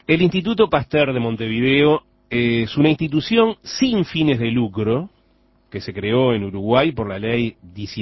El Instituto Pasteur de Montevideo es una institución sin fines de lucro que se creó en Uruguay por la ley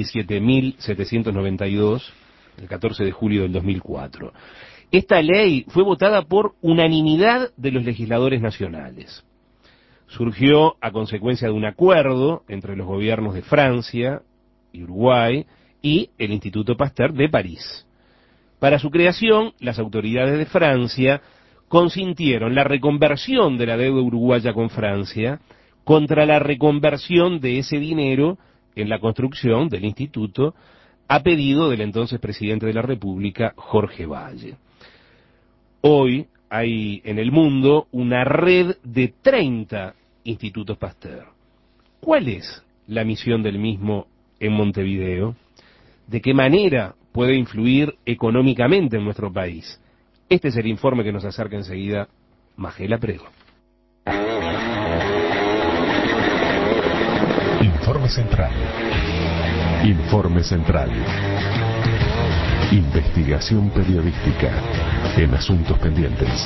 17.792, el 14 de julio del 2004. Esta ley fue votada por unanimidad de los legisladores nacionales. Surgió a consecuencia de un acuerdo entre los gobiernos de Francia y Uruguay y el Instituto Pasteur de París. Para su creación, las autoridades de Francia consintieron la reconversión de la deuda uruguaya con Francia contra la reconversión de ese dinero en la construcción del instituto a pedido del entonces presidente de la República, Jorge Valle. Hoy hay en el mundo una red de 30 institutos Pasteur. ¿Cuál es la misión del mismo en Montevideo? ¿De qué manera puede influir económicamente en nuestro país? Este es el informe que nos acerca enseguida Majela Prego. Informe Central. Informe Central. Investigación periodística en asuntos pendientes.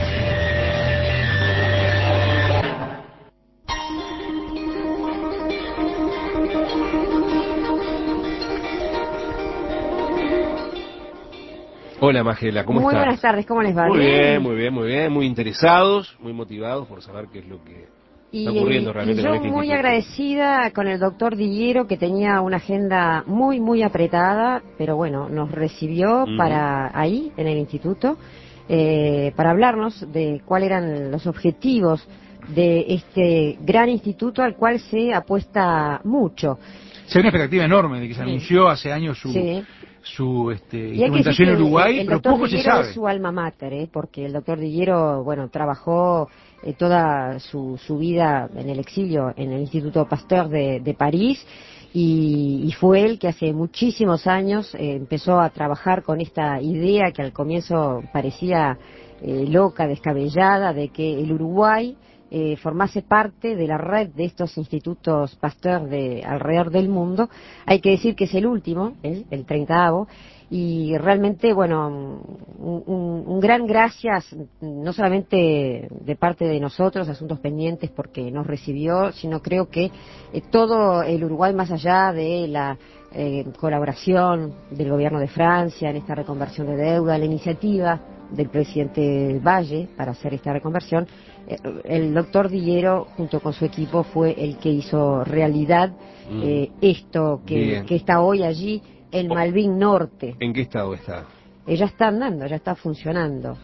Hola Majela, ¿cómo estás? Muy buenas tardes, ¿cómo les va? Muy bien, muy bien, muy bien, muy interesados, muy motivados por saber qué es lo que está ocurriendo realmente y yo con este muy instituto. agradecida con el doctor Dillero, que tenía una agenda muy apretada, pero bueno, nos recibió para ahí, en el instituto, para hablarnos de cuáles eran los objetivos de este gran instituto al cual se apuesta mucho. Sí, hay una expectativa enorme de que se anunció hace años su instrumentación en Uruguay, el pero doctor poco se Dillero sabe. es su alma mater, porque el doctor Dillero, bueno, trabajó toda su vida en el exilio en el Instituto Pasteur de París, y fue él que hace muchísimos años empezó a trabajar con esta idea que al comienzo parecía loca, descabellada, de que el Uruguay formase parte de la red de estos institutos Pasteur de alrededor del mundo. Hay que decir que es el último, el 30º, y realmente, bueno, un gran gracias, no solamente de parte de nosotros, Asuntos Pendientes, porque nos recibió, sino creo que todo el Uruguay, más allá de la colaboración del gobierno de Francia en esta reconversión de deuda, la iniciativa del presidente Valle para hacer esta reconversión, el doctor Dillero junto con su equipo fue el que hizo realidad esto que está hoy allí en Malvin Norte. ¿En qué estado está? Ya está andando, ya está funcionando.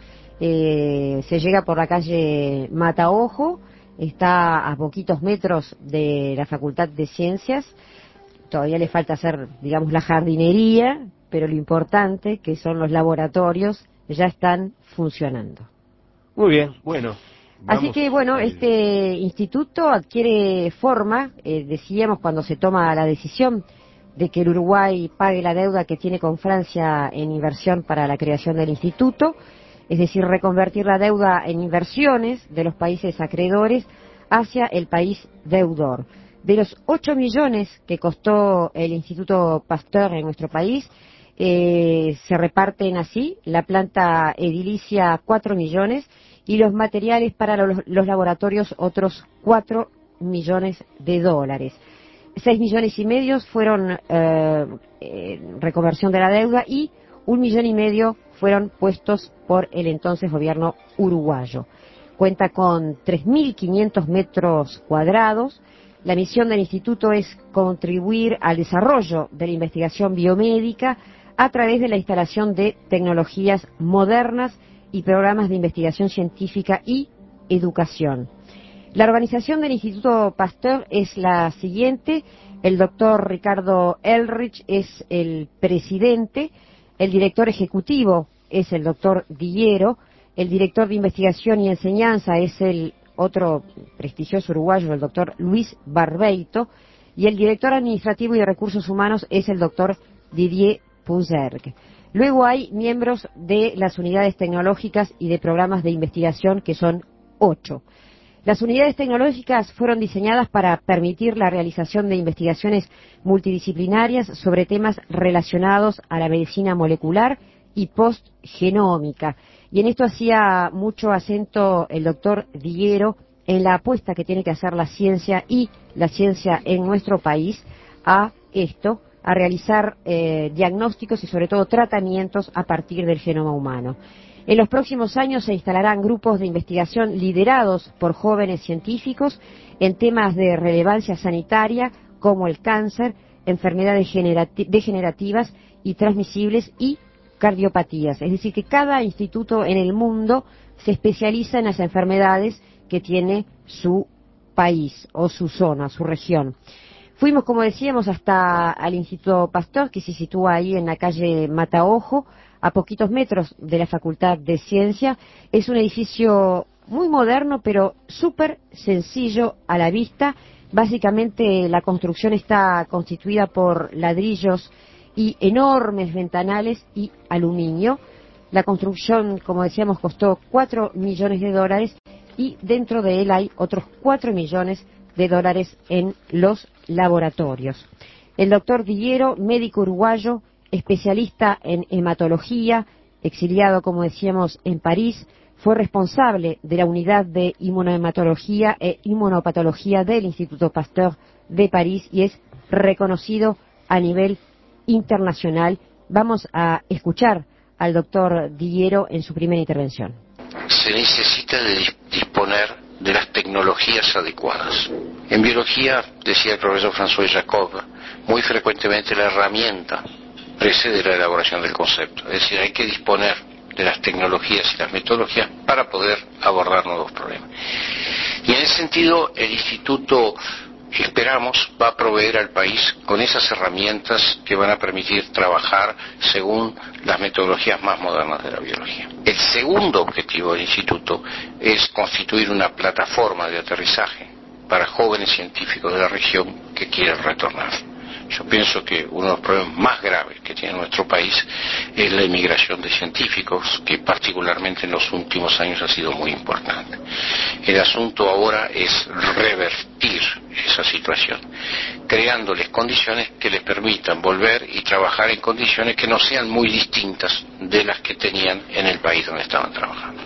Se llega por la calle Mataojo, está a poquitos metros de la Facultad de Ciencias. Todavía le falta hacer, digamos, la jardinería, pero lo importante, que son los laboratorios, ya están funcionando. Muy bien, bueno. Así que, bueno, este instituto adquiere forma, decíamos, cuando se toma la decisión de que el Uruguay pague la deuda que tiene con Francia en inversión para la creación del instituto, es decir, reconvertir la deuda en inversiones de los países acreedores hacia el país deudor. De los 8 millones que costó el Instituto Pasteur en nuestro país, se reparten así: la planta edilicia 4 millones y los materiales para los laboratorios otros 4 millones de dólares. 6 millones y medio fueron reconversión de la deuda y 1,5 millones fueron puestos por el entonces gobierno uruguayo. Cuenta con 3.500 metros cuadrados. La misión del instituto es contribuir al desarrollo de la investigación biomédica a través de la instalación de tecnologías modernas y programas de investigación científica y educación. La organización del Instituto Pasteur es la siguiente: el doctor Ricardo Elrich es el presidente, el director ejecutivo es el doctor Dillero, el director de investigación y enseñanza es el otro prestigioso uruguayo, el doctor Luis Barbeito, y el director administrativo y de recursos humanos es el doctor Didier Puzerg. Luego hay miembros de las unidades tecnológicas y de programas de investigación, que son 8. Las unidades tecnológicas fueron diseñadas para permitir la realización de investigaciones multidisciplinarias sobre temas relacionados a la medicina molecular y postgenómica. Y en esto hacía mucho acento el doctor Diguero en la apuesta que tiene que hacer la ciencia y la ciencia en nuestro país a esto, a realizar diagnósticos y sobre todo tratamientos a partir del genoma humano. En los próximos años se instalarán grupos de investigación liderados por jóvenes científicos en temas de relevancia sanitaria como el cáncer, enfermedades degenerativas y transmisibles y cardiopatías. Es decir, que cada instituto en el mundo se especializa en las enfermedades que tiene su país o su zona, su región. Fuimos, como decíamos, hasta el Instituto Pasteur, que se sitúa ahí en la calle Mataojo, a poquitos metros de la Facultad de Ciencia. Es un edificio muy moderno, pero súper sencillo a la vista. Básicamente la construcción está constituida por ladrillos y enormes ventanales y aluminio. La construcción, como decíamos, costó $4 millones y dentro de él hay otros $4 millones en los laboratorios. El doctor Diguero, médico uruguayo, especialista en hematología, exiliado, como decíamos, en París, fue responsable de la unidad de inmunohematología e inmunopatología del Instituto Pasteur de París y es reconocido a nivel internacional. Vamos a escuchar al doctor Diguero en su primera intervención. Se necesita de disponer de las tecnologías adecuadas. En biología, decía el profesor François Jacob, muy frecuentemente la herramienta precede la elaboración del concepto. Es decir, hay que disponer de las tecnologías y las metodologías para poder abordar nuevos problemas. Y en ese sentido, el Instituto, esperamos, va a proveer al país con esas herramientas que van a permitir trabajar según las metodologías más modernas de la biología. El segundo objetivo del Instituto es constituir una plataforma de aterrizaje para jóvenes científicos de la región que quieran retornar. Yo pienso que uno de los problemas más graves que tiene nuestro país es la inmigración de científicos, que particularmente en los últimos años ha sido muy importante. El asunto ahora es revertir esa situación, creándoles condiciones que les permitan volver y trabajar en condiciones que no sean muy distintas de las que tenían en el país donde estaban trabajando.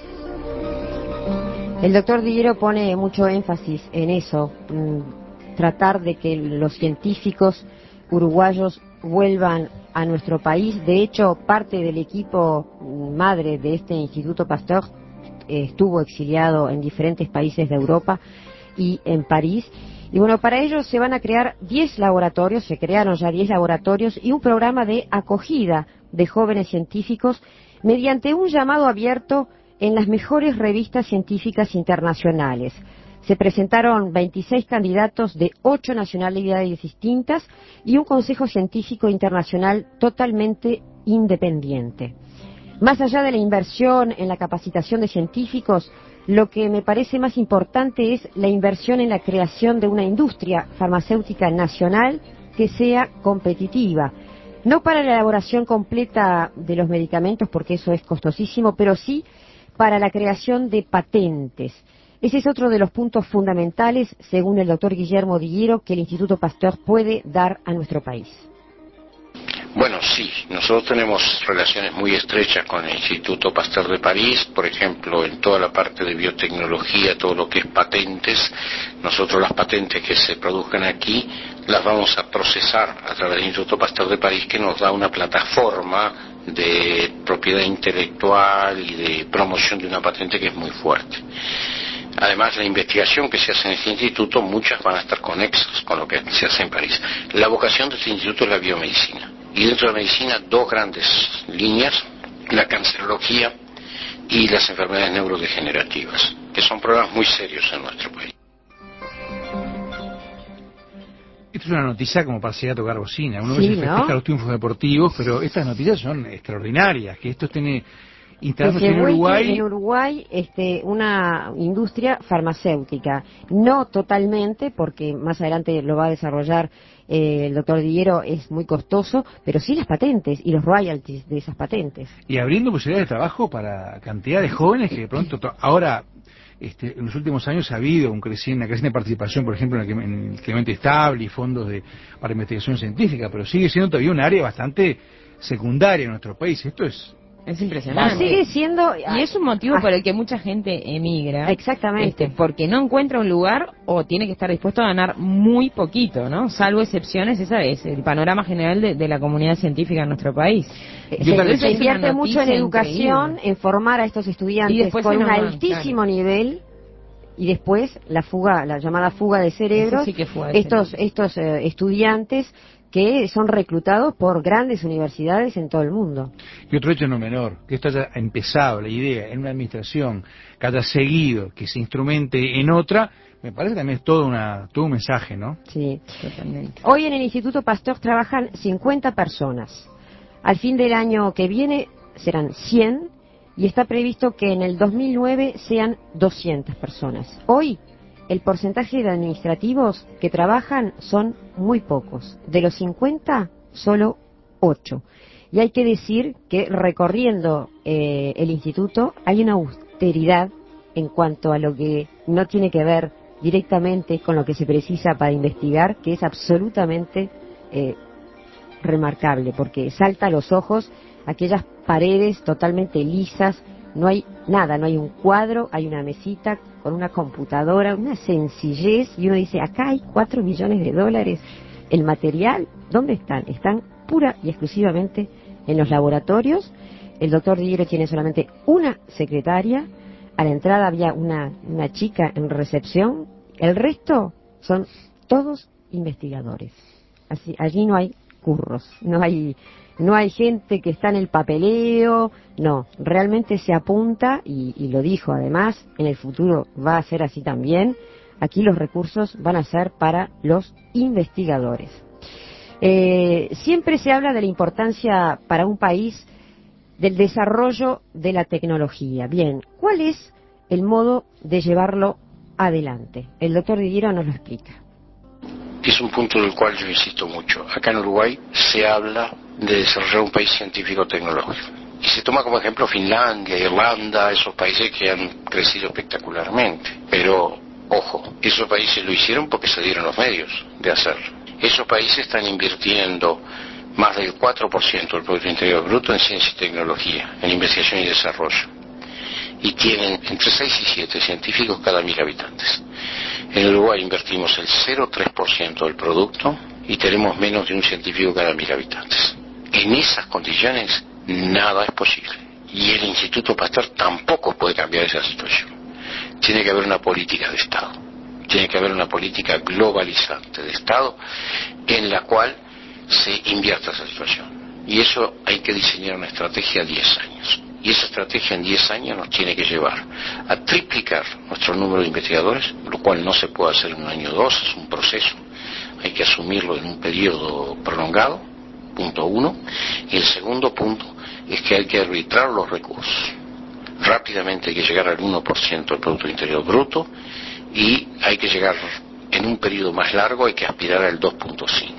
El doctor Diguero pone mucho énfasis en eso, tratar de que los científicos uruguayos vuelvan a nuestro país. De hecho, parte del equipo madre de este Instituto Pasteur estuvo exiliado en diferentes países de Europa y en París. Y bueno, para ello se van a crear 10 laboratorios, se crearon ya 10 laboratorios y un programa de acogida de jóvenes científicos mediante un llamado abierto en las mejores revistas científicas internacionales. Se presentaron 26 candidatos de 8 nacionalidades distintas y un consejo científico internacional totalmente independiente. Más allá de la inversión en la capacitación de científicos, lo que me parece más importante es la inversión en la creación de una industria farmacéutica nacional que sea competitiva. No para la elaboración completa de los medicamentos, porque eso es costosísimo, pero sí para la creación de patentes. Ese es otro de los puntos fundamentales, según el doctor Guillermo Diguero, que el Instituto Pasteur puede dar a nuestro país. Bueno, sí, nosotros tenemos relaciones muy estrechas con el Instituto Pasteur de París, por ejemplo, en toda la parte de biotecnología, todo lo que es patentes. Nosotros las patentes que se produzcan aquí las vamos a procesar a través del Instituto Pasteur de París, que nos da una plataforma de propiedad intelectual y de promoción de una patente que es muy fuerte. Además, la investigación que se hace en este instituto, muchas van a estar conexas con lo que se hace en París. La vocación de este instituto es la biomedicina. Y dentro de la medicina, dos grandes líneas, la cancerología y las enfermedades neurodegenerativas, que son problemas muy serios en nuestro país. Esto es una noticia como para seguir a tocar bocina. Uno Sí, veces festeja ¿no? los triunfos deportivos, pero estas noticias son extraordinarias, que esto tiene Que instalándose se en vuelque Uruguay. en Uruguay una industria farmacéutica. No totalmente, porque más adelante lo va a desarrollar el doctor Diguero, es muy costoso, pero sí las patentes y los royalties de esas patentes. Y abriendo posibilidades de trabajo para cantidad de jóvenes que de pronto ahora en los últimos años ha habido una creciente participación, por ejemplo, en el Clemente Estable y fondos para investigación científica, pero sigue siendo todavía un área bastante secundaria en nuestro país. Esto es Es impresionante. Sigue siendo... Y es un motivo por el que mucha gente emigra. Exactamente. Porque no encuentra un lugar o tiene que estar dispuesto a ganar muy poquito, ¿no? Salvo excepciones, esa es el panorama general de la comunidad científica en nuestro país. Se invierte mucho en educación, increíble, en formar a estos estudiantes con un altísimo nivel, y después la fuga, la llamada fuga de cerebros, sí estos estudiantes que son reclutados por grandes universidades en todo el mundo. Y otro hecho no menor, que esto haya empezado, la idea, en una administración, que haya seguido, que se instrumente en otra, me parece que también es todo un mensaje, ¿no? Sí, totalmente. Hoy en el Instituto Pasteur trabajan 50 personas. Al fin del año que viene serán 100, y está previsto que en el 2009 sean 200 personas. Hoy el porcentaje de administrativos que trabajan son muy pocos. De los 50, solo 8. Y hay que decir que recorriendo el instituto hay una austeridad en cuanto a lo que no tiene que ver directamente con lo que se precisa para investigar, que es absolutamente remarcable, porque salta a los ojos aquellas paredes totalmente lisas. No hay nada, no hay un cuadro, hay una mesita con una computadora, una sencillez, y uno dice, acá hay $4 millones. El material, ¿dónde están? Están pura y exclusivamente en los laboratorios. El doctor Dillero tiene solamente una secretaria, a la entrada había una chica en recepción, el resto son todos investigadores. Así, allí no hay curros, no hay gente que está en el papeleo, no, realmente se apunta, y lo dijo además, en el futuro va a ser así también. Aquí los recursos van a ser para los investigadores. Siempre se habla de la importancia para un país del desarrollo de la tecnología. Bien, ¿cuál es el modo de llevarlo adelante? El doctor Dillero nos lo explica. Es un punto del cual yo insisto mucho. Acá en Uruguay se habla de desarrollar un país científico-tecnológico. Y se toma como ejemplo Finlandia, Irlanda, esos países que han crecido espectacularmente. Pero, ojo, esos países lo hicieron porque se dieron los medios de hacerlo. Esos países están invirtiendo más del 4% del Producto Interior Bruto en ciencia y tecnología, en investigación y desarrollo. Y tienen entre 6 y 7 científicos cada 1.000 habitantes. En Uruguay invertimos el 0,3% del producto y tenemos menos de un científico cada 1.000 habitantes. En esas condiciones nada es posible. Y el Instituto Pasteur tampoco puede cambiar esa situación. Tiene que haber una política de Estado. Tiene que haber una política globalizante de Estado en la cual se invierta esa situación. Y eso hay que diseñar una estrategia a 10 años. Y esa estrategia en 10 años nos tiene que llevar a triplicar nuestro número de investigadores, lo cual no se puede hacer en un año o dos, es un proceso, hay que asumirlo en un periodo prolongado, punto uno. Y el segundo punto es que hay que arbitrar los recursos. Rápidamente hay que llegar al 1% del Producto Interior Bruto, y hay que llegar en un periodo más largo, hay que aspirar al 2.5.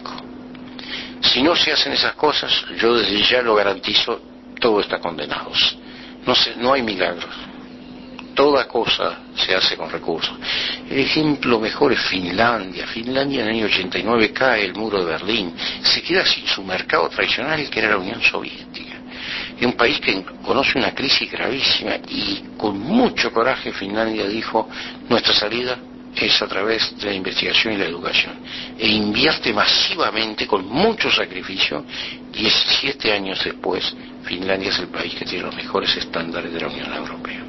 Si no se hacen esas cosas, yo desde ya lo garantizo, todo está condenado. No hay milagros. Toda cosa se hace con recursos. El ejemplo mejor es Finlandia. Finlandia en el año 89 cae el muro de Berlín. Se queda sin su mercado tradicional, que era la Unión Soviética. Es un país que conoce una crisis gravísima, y con mucho coraje Finlandia dijo, nuestra salida es a través de la investigación y la educación, e invierte masivamente con mucho sacrificio. 17 años después, Finlandia es el país que tiene los mejores estándares de la Unión Europea.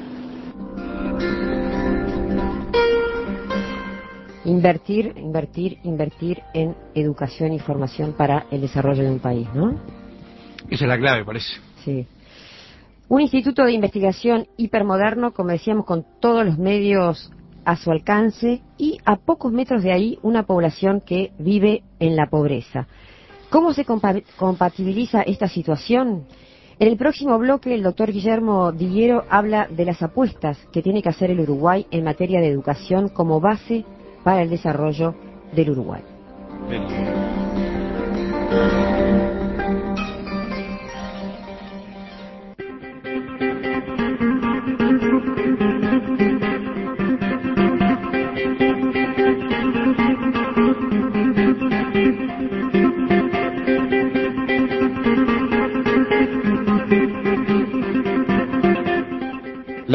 Invertir en educación y formación para el desarrollo de un país, ¿no? Esa es la clave, parece. Sí. Un instituto de investigación hipermoderno, como decíamos, con todos los medios a su alcance, y a pocos metros de ahí una población que vive en la pobreza. ¿Cómo se compatibiliza esta situación? En el próximo bloque el doctor Guillermo Dillero habla de las apuestas que tiene que hacer el Uruguay en materia de educación como base para el desarrollo del Uruguay.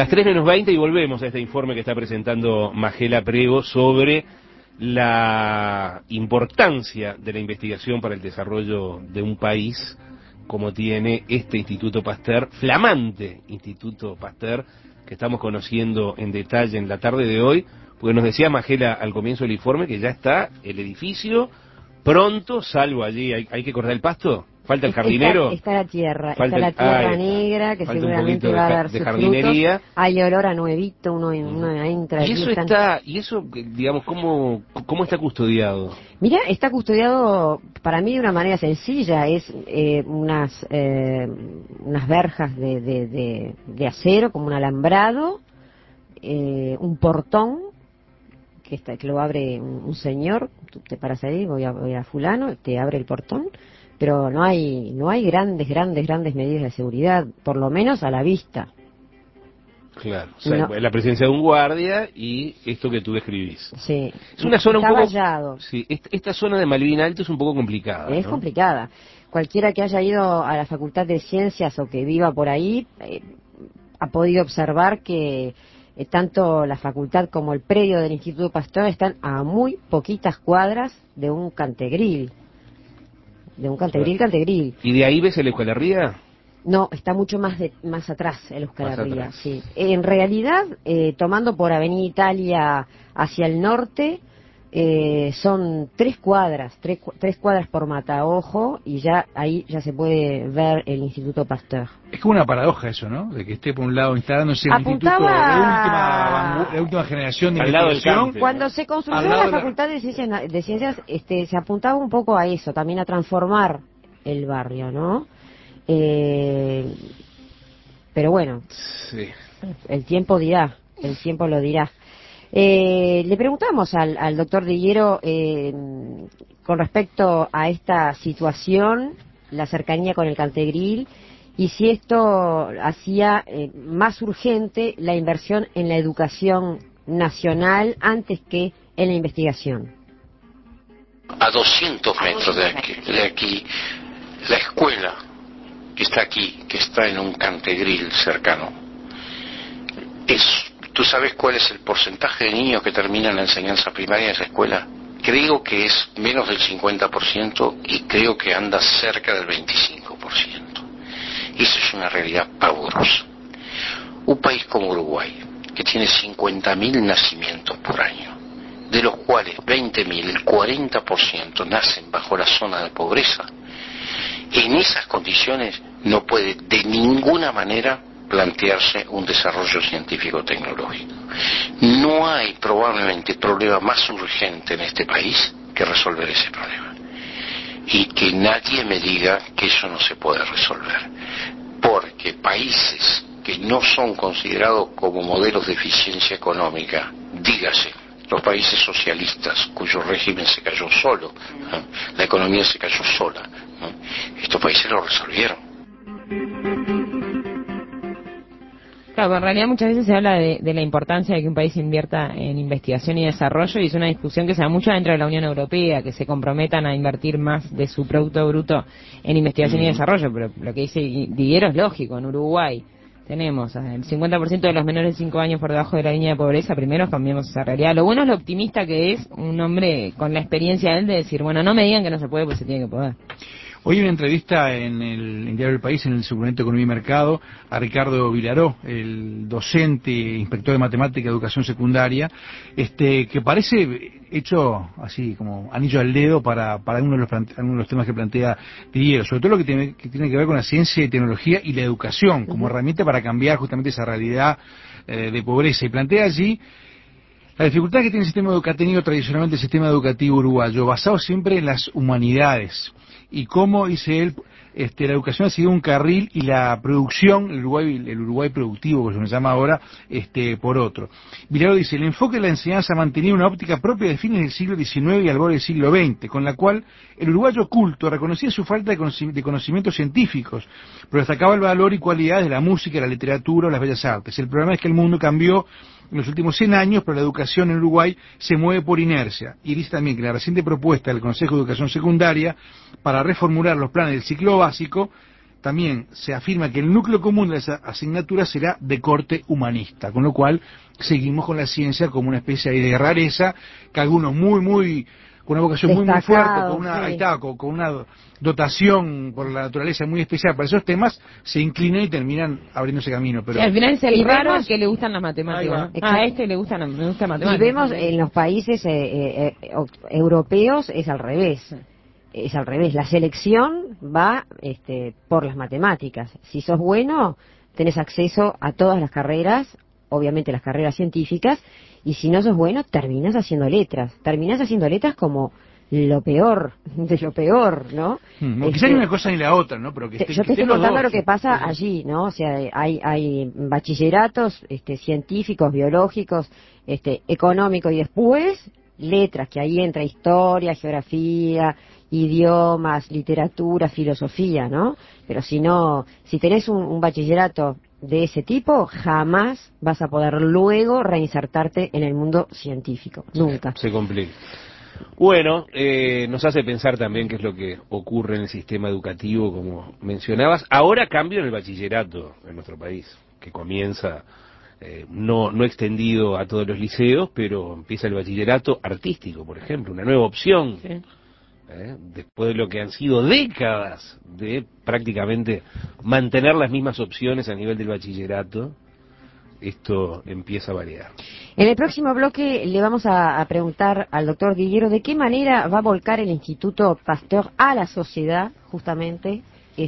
Las 3:20 y volvemos a este informe que está presentando Majela Prego sobre la importancia de la investigación para el desarrollo de un país como tiene este Instituto Pasteur, flamante Instituto Pasteur, que estamos conociendo en detalle en la tarde de hoy, porque nos decía Majela al comienzo del informe que ya está el edificio pronto, salvo allí, hay que cortar el pasto, falta el jardinero. Está la tierra, Falta está la tierra está. negra que Falta seguramente un va a poquito dar de sus jardinería. frutos. Hay olor a nuevito, uno entra. Y eso está, digamos, ¿cómo está custodiado? Mira, está custodiado para mí de una manera sencilla, es unas verjas de acero como un alambrado, un portón que lo abre un señor, tú te paras ahí, voy a fulano, te abre el portón, pero no hay grandes medidas de seguridad, por lo menos a la vista. Claro, o sea, la presencia de un guardia y esto que tú describís. Sí. Es una zona Está un poco vallado. Sí, esta zona de Malvin Alto es un poco complicada. Es ¿no? complicada. Cualquiera que haya ido a la Facultad de Ciencias o que viva por ahí ha podido observar que tanto la facultad como el predio del Instituto Pasteur están a muy poquitas cuadras de un cantegril. Cantegril. ¿Y de ahí ves el Euskal Herria? No, está mucho más atrás el Euskal Herria, atrás. sí. En realidad, tomando por Avenida Italia hacia el norte, son 3 cuadras por Mataojo, y ahí ya se puede ver el Instituto Pasteur. Es como una paradoja eso, ¿no? De que esté por un lado instalándose el instituto de última generación de al lado del investigación. campo. Cuando se construyó la Facultad de Ciencias, se apuntaba un poco a eso, también a transformar el barrio, ¿no? Pero bueno, Sí. el tiempo lo dirá. Le preguntamos al doctor de Higuero con respecto a esta situación, la cercanía con el Cantegril, y si esto hacía más urgente la inversión en la educación nacional antes que en la investigación. A 200 metros de aquí, la escuela que está aquí, que está en un Cantegril cercano, ¿tú sabes cuál es el porcentaje de niños que terminan la enseñanza primaria en esa escuela? Creo que es menos del 50% y creo que anda cerca del 25%. Eso es una realidad pavorosa. Un país como Uruguay, que tiene 50.000 nacimientos por año, de los cuales 20.000, el 40% nacen bajo la zona de pobreza, en esas condiciones no puede de ninguna manera plantearse un desarrollo científico-tecnológico. No hay probablemente problema más urgente en este país que resolver ese problema. Y que nadie me diga que eso no se puede resolver. Porque países que no son considerados como modelos de eficiencia económica, dígase, los países socialistas cuyo régimen se cayó solo, ¿no? La economía se cayó sola, ¿no? Estos países lo resolvieron. Claro, en realidad muchas veces se habla de la importancia de que un país invierta en investigación y desarrollo, y es una discusión que se da mucho dentro de la Unión Europea, que se comprometan a invertir más de su Producto Bruto en investigación y desarrollo, pero lo que dice Diguero es lógico. En Uruguay tenemos el 50% de los menores de 5 años por debajo de la línea de pobreza. Primero cambiemos esa realidad. Lo bueno es lo optimista que es un hombre con la experiencia de él, de decir, bueno, no me digan que no se puede, pues se tiene que poder. Hoy hay una entrevista en el Diario del País, en el suplemento Economía y Mercado, a Ricardo Vilaró, el docente, inspector de matemática, educación secundaria, que parece hecho así como anillo al dedo para algunos de los temas que plantea Diguero, sobre todo lo que tiene que ver con la ciencia y tecnología y la educación, como herramienta para cambiar justamente esa realidad de pobreza. Y plantea allí la dificultad que tiene ha tenido tradicionalmente el sistema educativo uruguayo, basado siempre en las humanidades. Y cómo, dice él, la educación ha sido un carril y la producción, el Uruguay productivo, que se llama ahora, por otro. Vilaró dice, el enfoque de la enseñanza ha mantenido una óptica propia de fines del siglo XIX y al borde del siglo XX, con la cual el uruguayo culto reconocía su falta de conocimientos científicos, pero destacaba el valor y cualidades de la música, la literatura o las bellas artes. El problema es que el mundo cambió en los últimos 100 años, pero la educación en Uruguay se mueve por inercia. Y dice también que la reciente propuesta del Consejo de Educación Secundaria para reformular los planes del ciclo básico también se afirma que el núcleo común de esa asignatura será de corte humanista, con lo cual seguimos con la ciencia como una especie ahí de rareza, que algunos con una vocación muy fuerte, con una, sí. ahí está, con una dotación por la naturaleza muy especial para esos temas, se inclinan y terminan abriéndose camino. Pero Sí, al final es el y raro vemos- al que le gustan las matemáticas. Ahí ¿No? va. A este le gusta matemáticas. Y vemos en los países europeos es al revés. Es al revés. La selección va por las matemáticas. Si sos bueno, tenés acceso a todas las carreras, obviamente las carreras científicas, y si no sos bueno, terminás haciendo letras. Terminás haciendo letras como lo peor de lo peor, ¿no? Quizá ni una cosa ni la otra, ¿no? Pero que yo te estoy estén los contando dos. lo que pasa allí, ¿no? O sea, hay bachilleratos científicos, biológicos, económicos, y después letras, que ahí entra historia, geografía, idiomas, literatura, filosofía, ¿no? Pero si tenés un bachillerato de ese tipo, jamás vas a poder luego reinsertarte en el mundo científico. Nunca. Se complica. Bueno, nos hace pensar también qué es lo que ocurre en el sistema educativo, como mencionabas. Ahora cambio en el bachillerato en nuestro país, que comienza no extendido a todos los liceos, pero empieza el bachillerato artístico, por ejemplo, una nueva opción. Sí. Después de lo que han sido décadas de prácticamente mantener las mismas opciones a nivel del bachillerato, esto empieza a variar. En el próximo bloque le vamos a preguntar al doctor Diguero de qué manera va a volcar el Instituto Pasteur a la sociedad, justamente,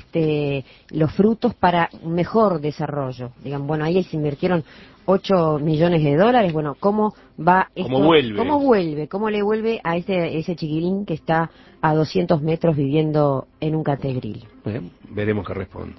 los frutos para un mejor desarrollo. Digan, bueno, ahí se invirtieron 8 millones de dólares, bueno, ¿cómo va esto? ¿Cómo le vuelve a ese chiquilín que está a 200 metros viviendo en un categril? Veremos qué responde.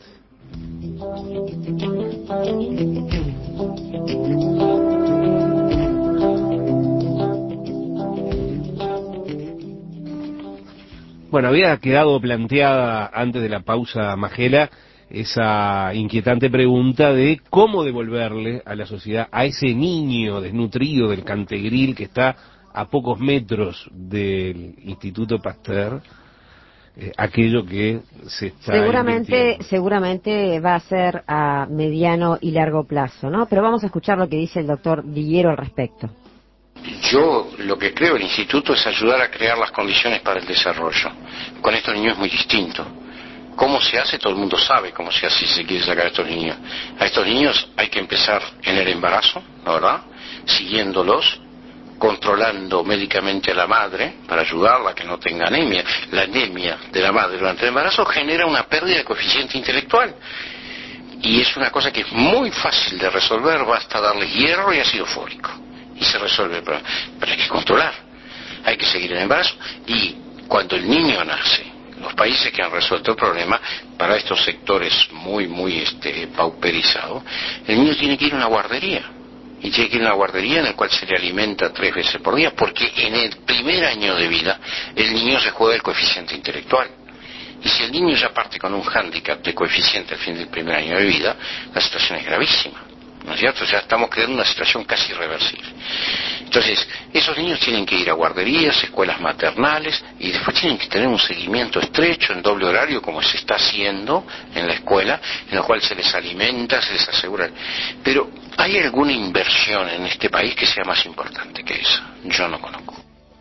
Bueno, había quedado planteada antes de la pausa, Majela, esa inquietante pregunta de cómo devolverle a la sociedad a ese niño desnutrido del Cantegril que está a pocos metros del Instituto Pasteur, aquello que se está invirtiendo. Seguramente va a ser a mediano y largo plazo, ¿no? Pero vamos a escuchar lo que dice el doctor Diguero al respecto. Yo lo que creo el instituto es ayudar a crear las condiciones para el desarrollo. Con estos niños es muy distinto. ¿Cómo se hace? Todo el mundo sabe cómo se hace si se quiere sacar a estos niños. A estos niños hay que empezar en el embarazo, ¿no, verdad? Siguiéndolos, controlando médicamente a la madre para ayudarla a que no tenga anemia. La anemia de la madre durante el embarazo genera una pérdida de coeficiente intelectual. Y es una cosa que es muy fácil de resolver, basta darle hierro y ácido fólico. Y se resuelve el problema. Pero hay que controlar, hay que seguir el embarazo. Y cuando el niño nace, los países que han resuelto el problema, para estos sectores muy pauperizados, el niño tiene que ir a una guardería. Y tiene que ir a una guardería en la cual se le alimenta 3 veces por día, porque en el primer año de vida el niño se juega el coeficiente intelectual. Y si el niño ya parte con un hándicap de coeficiente al fin del primer año de vida, la situación es gravísima. ¿No es cierto? Ya estamos creando una situación casi irreversible. Entonces, esos niños tienen que ir a guarderías, escuelas maternales, y después tienen que tener un seguimiento estrecho en doble horario, como se está haciendo en la escuela, en lo cual se les alimenta, se les asegura. Pero, ¿hay alguna inversión en este país que sea más importante que esa? Yo no conozco.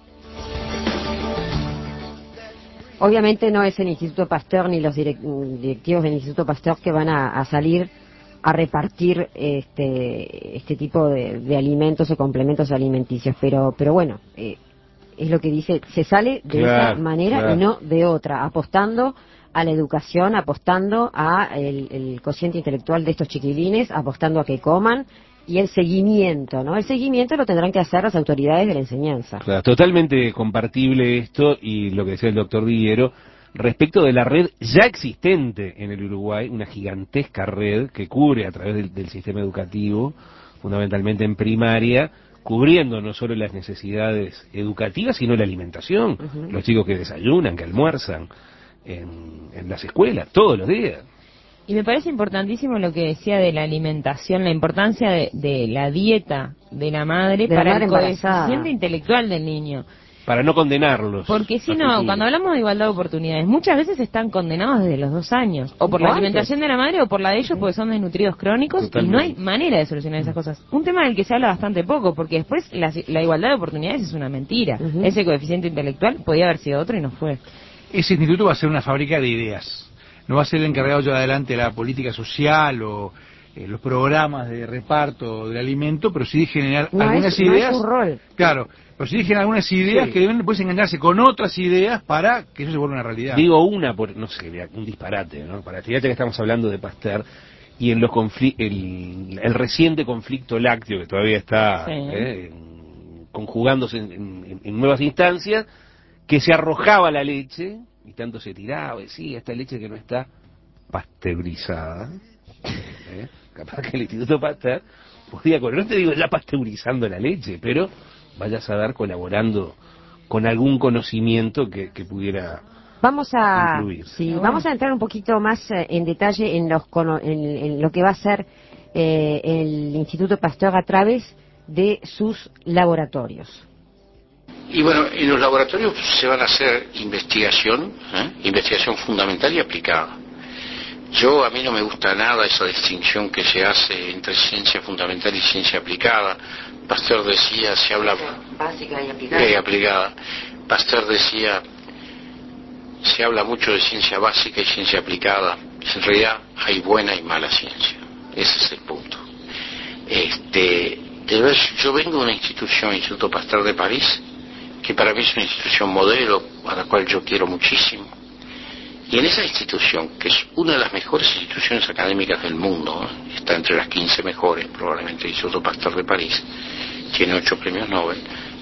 Obviamente no es el Instituto Pasteur ni los directivos del Instituto Pasteur que van a salir a repartir este tipo de alimentos o complementos alimenticios, pero bueno, es lo que dice, se sale de esa manera y no de otra, apostando a la educación, apostando a el cociente intelectual de estos chiquilines, apostando a que coman, y el seguimiento, ¿no? El seguimiento lo tendrán que hacer las autoridades de la enseñanza. Claro, totalmente compartible esto, y lo que decía el doctor Diguero, respecto de la red ya existente en el Uruguay, una gigantesca red que cubre a través del sistema educativo, fundamentalmente en primaria, cubriendo no solo las necesidades educativas, sino la alimentación. Uh-huh. Los chicos que desayunan, que almuerzan en las escuelas, todos los días. Y me parece importantísimo lo que decía de la alimentación, la importancia de la dieta de la madre para el coeficiente intelectual del niño. para no condenarlos. Porque si no, cuando hablamos de igualdad de oportunidades, muchas veces están condenados desde los 2 años, o por la alimentación de la madre o por la de ellos, porque son desnutridos crónicos. Totalmente. Y no hay manera de solucionar esas cosas. Un tema del que se habla bastante poco, porque después la igualdad de oportunidades es una mentira. Ese coeficiente intelectual podía haber sido otro y no fue. Ese instituto va a ser una fábrica de ideas. No va a ser el encargado ya adelante de la política social o los programas de reparto del alimento, pero sí de generar algunas ideas. No es su rol. Claro, pero sí de generar algunas ideas que deben después engañarse con otras ideas para que eso se vuelva una realidad. Digo no sé, un disparate, ¿no? Fíjate que estamos hablando de Pasteur y en los el reciente conflicto lácteo que todavía está conjugándose en nuevas instancias, que se arrojaba la leche y tanto se tiraba, decía, esta leche que no está pasteurizada. Capaz que el Instituto Pasteur podía, no te digo ya pasteurizando la leche, pero vaya a saber colaborando con algún conocimiento que pudiera influir. Sí, vamos a entrar un poquito más en detalle en lo que va a hacer el Instituto Pasteur a través de sus laboratorios. Y bueno, en los laboratorios se van a hacer investigación fundamental y aplicada. A mí no me gusta nada esa distinción que se hace entre ciencia fundamental y ciencia aplicada. Pasteur decía, se habla básica y aplicada. Pasteur decía, se habla mucho de ciencia básica y ciencia aplicada. En realidad hay buena y mala ciencia. Ese es el punto. Yo vengo de una institución, Instituto Pasteur de París, que para mí es una institución modelo, a la cual yo quiero muchísimo. Y en esa institución, que es una de las mejores instituciones académicas del mundo, está entre las 15 mejores, probablemente el Instituto Pasteur de París, tiene 8 premios Nobel,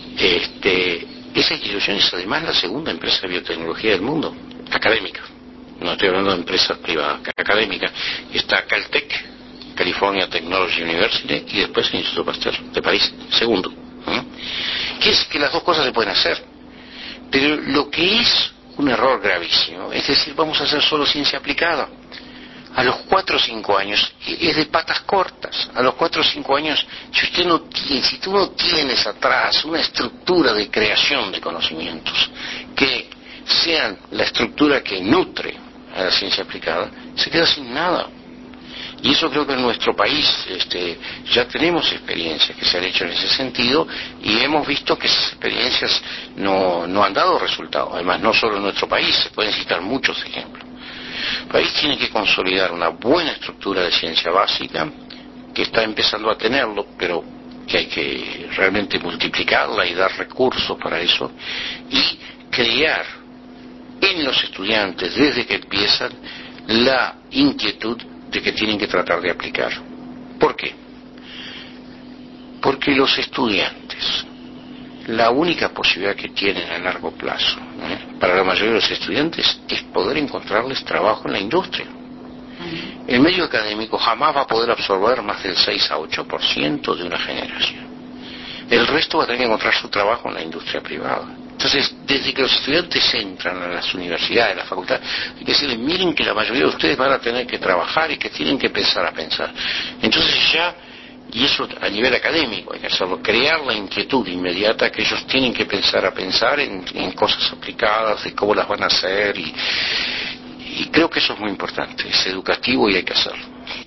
esa institución es además la segunda empresa de biotecnología del mundo, académica. No estoy hablando de empresas privadas, académicas. Está Caltech, California Technology University, y después el Instituto Pasteur de París, segundo. Que es que las dos cosas se pueden hacer. Pero lo que es un error gravísimo, es decir, vamos a hacer solo ciencia aplicada. A los 4 o 5 años es de patas cortas. A los 4 o 5 años, si tú no tienes atrás una estructura de creación de conocimientos que sean la estructura que nutre a la ciencia aplicada, se queda sin nada. Y eso creo que en nuestro país ya tenemos experiencias que se han hecho en ese sentido y hemos visto que esas experiencias no han dado resultado. Además, no solo en nuestro país, se pueden citar muchos ejemplos. El país tiene que consolidar una buena estructura de ciencia básica, que está empezando a tenerlo, pero que hay que realmente multiplicarla y dar recursos para eso, y crear en los estudiantes, desde que empiezan, la inquietud de que tienen que tratar de aplicar. ¿Por qué? Porque los estudiantes, la única posibilidad que tienen a largo plazo, para la mayoría de los estudiantes, es poder encontrarles trabajo en la industria. El medio académico jamás va a poder absorber más del 6 a 8% de una generación. El resto va a tener que encontrar su trabajo en la industria privada. Entonces, desde que los estudiantes entran a las universidades, a la facultad, hay que decirles, miren que la mayoría de ustedes van a tener que trabajar y que tienen que empezar a pensar. Entonces y eso a nivel académico hay que hacerlo, crear la inquietud inmediata que ellos tienen que empezar a pensar en cosas aplicadas, de cómo las van a hacer, y creo que eso es muy importante, es educativo y hay que hacerlo.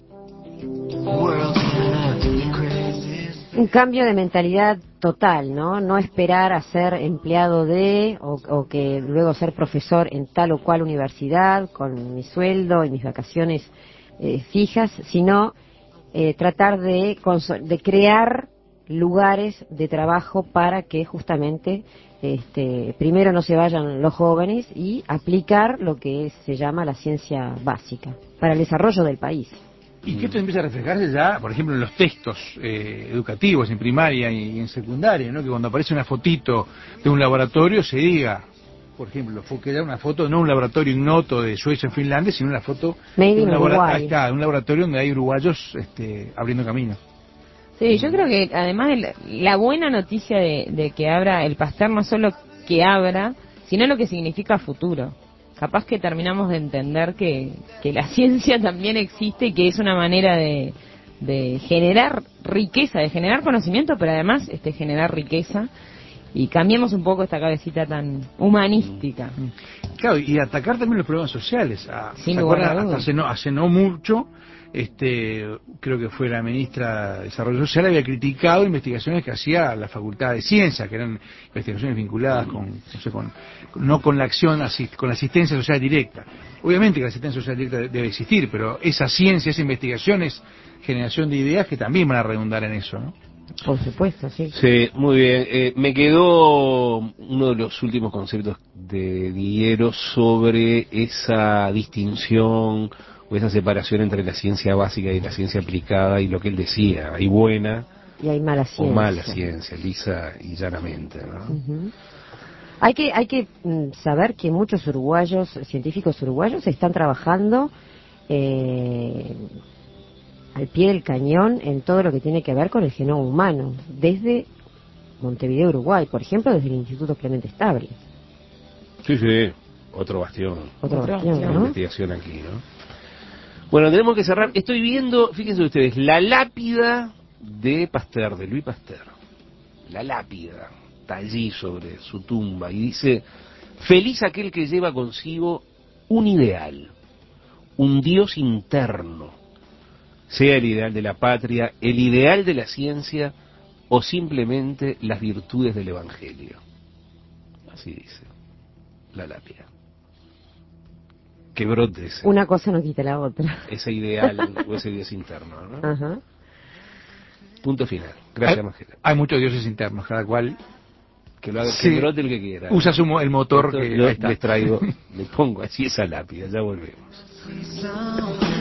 Un cambio de mentalidad total, ¿no? No esperar a ser empleado o que luego ser profesor en tal o cual universidad, con mi sueldo y mis vacaciones fijas, sino tratar de crear lugares de trabajo para que justamente primero no se vayan los jóvenes y aplicar lo que se llama la ciencia básica para el desarrollo del país. Y que esto empieza a reflejarse ya, por ejemplo, en los textos educativos, en primaria y en secundaria, ¿no? Que cuando aparece una fotito de un laboratorio se diga, por ejemplo, que era una foto, no un laboratorio ignoto de Suecia o Finlandia, sino una foto de un laboratorio donde hay uruguayos abriendo camino. Sí, yo creo que además de la buena noticia de que abra el Pasteur, no solo que abra, sino lo que significa futuro. Capaz que terminamos de entender que la ciencia también existe y que es una manera de generar riqueza, de generar conocimiento, pero además generar riqueza. y cambiemos un poco esta cabecita tan humanística. Claro, y atacar también los problemas sociales. Sin ¿Se lugar a acuerdan? dudas. Hace no mucho, creo que fue la ministra de Desarrollo Social, había criticado investigaciones que hacía la Facultad de Ciencias, que eran investigaciones vinculadas no con la acción, con la asistencia social directa. Obviamente que la asistencia social directa debe existir, pero esa ciencia, esa investigación es generación de ideas que también van a redundar en eso, ¿no? Por supuesto, sí. Sí, muy bien. Me quedó uno de los últimos conceptos de Diero sobre esa distinción o esa separación entre la ciencia básica y la ciencia aplicada, y lo que él decía, hay buena Y hay mala ciencia. o mala ciencia, lisa y llanamente, ¿no? Ujú. Hay que saber que muchos científicos uruguayos, están trabajando al pie del cañón en todo lo que tiene que ver con el genoma humano, desde Montevideo, Uruguay, por ejemplo, desde el Instituto Clemente Estable. Sí, otro bastión. Otro Otro bastión, bastión. La ¿no? investigación aquí, ¿no? Bueno, tenemos que cerrar. Estoy viendo, fíjense ustedes, la lápida de Pasteur, de Louis Pasteur. La lápida está allí sobre su tumba y dice: feliz aquel que lleva consigo un ideal, un Dios interno, sea el ideal de la patria, el ideal de la ciencia o simplemente las virtudes del Evangelio. Así dice la lápida. Que brote Una cosa no quita la otra. ese ideal o ese Dios interno, ¿no? Ajá. Punto final. Gracias, Magela. Hay muchos dioses internos, cada cual Que lo haga, sí, que brote el que quiera. usa el motor Esto que yo ahí está. les traigo, les pongo así esa lápida, ya volvemos.